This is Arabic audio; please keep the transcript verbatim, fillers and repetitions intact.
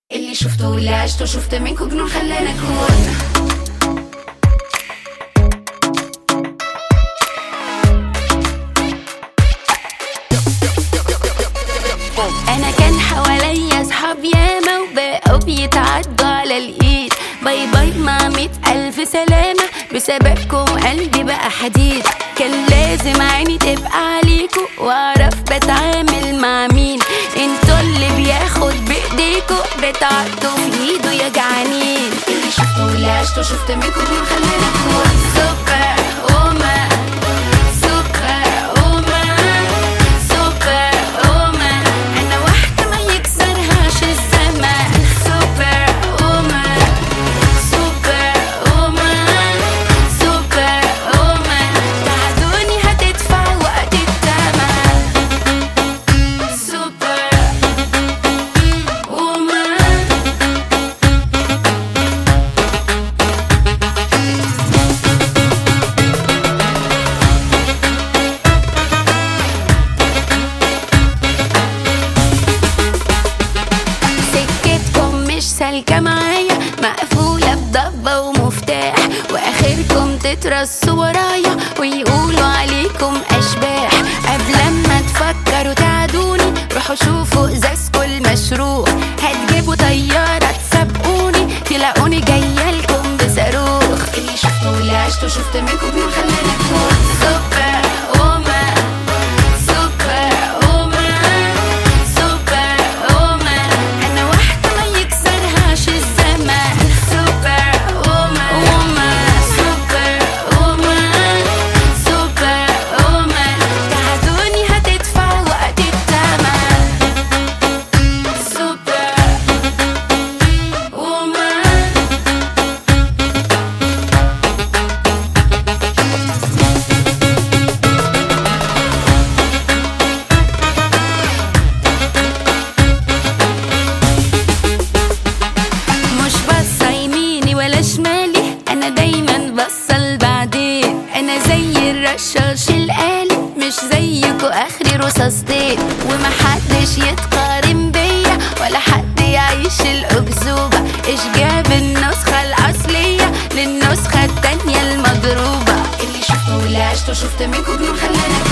اللي شفته واللي عشته شفت منكو جنون خلاني اكون. انا كان حواليا صحاب ياما وبقوا بيتعدوا على الايد. باي باي مع مية الف سلامة بسببكم قلبي بقى حديد. كان لازم عيني تبقى عليكو واعرف بتعامل مع مين. انتوا اللي بياخد بايديكو بتعدوا في ايده يا جعانين. اللي شفته واللي عشته شفت منكو جنون خلاني اكون. سوبر وومن سوبر وومن سوبر وومن. انا واحدة ما يكسرهاش الزمان. سوبر وومن سوبر وومن سوبر وومن. تعدوني هتدفع وقت التمن. سوبر وومن. سكتكم مش سالكة معايا مقفولة بضبة ومفتاح. واخركم تترصوا ورايا ويقولوا عليكم اشباح. قبل ما تفكروا تعدوني روحوا شوفوا ازازكوا المشروح. هتجيبوا طيارة تسابقوني تلاقوني جايالكم بصاروخ. اللي شفته واللي عشته شفت منكو جنون خلاني اكون. سوبر وومن سوبر وومن سوبر وومن. انا واحدة ما يكسرهاش الزمان. سوبر وومن وومن سوبر وومن سوبر وومن. تعدوني هتدفع وقت التمن. سوبر وومن. مش بصة يميني ولا شمالي انا دايما بصة لبعدين. انا زي الرشاش الآلي مش زيكو اخري رصاصتين. ومحدش يتقارن بيا ولا حد يعيش الاكذوبة. ايش جاب النسخة الاصلية للنسخة التانية المضروبة. اللي شفته واللي عشته شفت منكو جنون خلاني اكون.